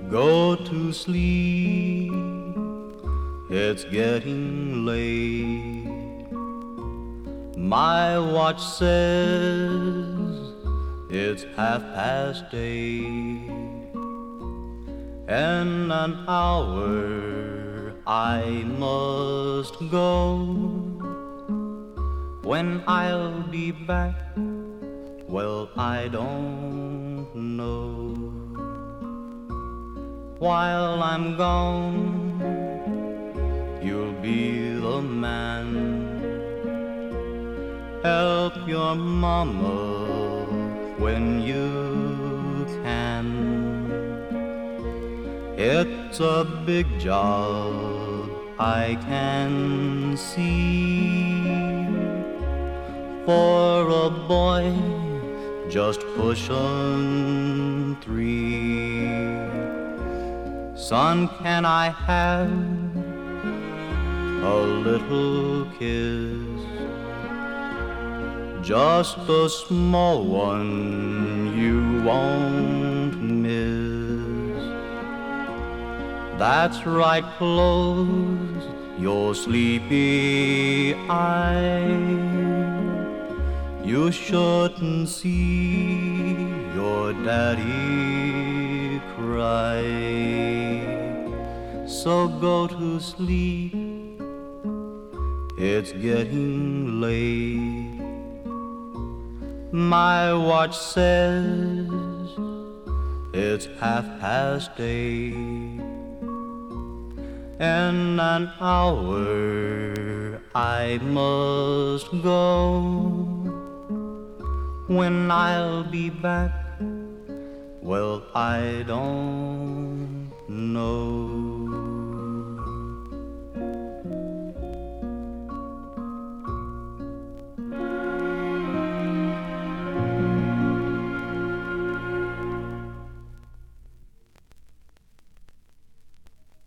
Go to sleep, it's getting late. My watch says it's 8:30. In an hour I must go. When I'll be back, well, I don't know. While I'm gone, you'll be the man. Help your mama when you can. It's a big job, I can see. For a boy just pushing 3. Son, can I have a little kiss? Just a small one you won't miss. That's right, close your sleepy eyes. You shouldn't see your daddy cry. So go to sleep, it's getting late. My watch says it's 8:30. In an hour I must go. When I'll be back, well, I don't know.